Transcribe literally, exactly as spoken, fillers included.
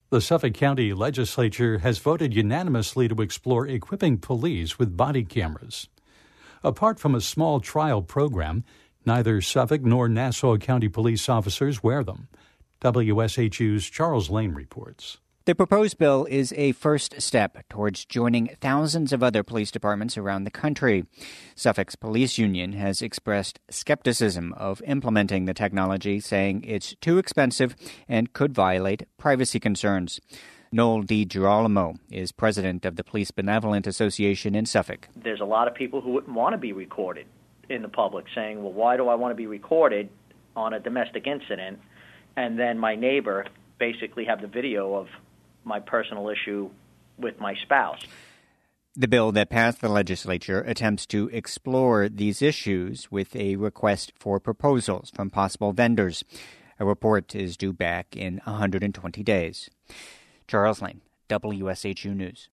The Suffolk County Legislature has voted unanimously to explore equipping police with body cameras. Apart from a small trial program, neither Suffolk nor Nassau County police officers wear them. W S H U's Charles Lane reports. The proposed bill is a first step towards joining thousands of other police departments around the country. Suffolk's police union has expressed skepticism of implementing the technology, saying it's too expensive and could violate privacy concerns. Noel DiGirolamo is president of the Police Benevolent Association in Suffolk. There's a lot of people who wouldn't want to be recorded in the public, saying, well, why do I want to be recorded on a domestic incident and then my neighbor basically have the video of my personal issue with my spouse? The bill that passed the legislature attempts to explore these issues with a request for proposals from possible vendors. A report is due back in one hundred twenty days. Charles Lane, W S H U News.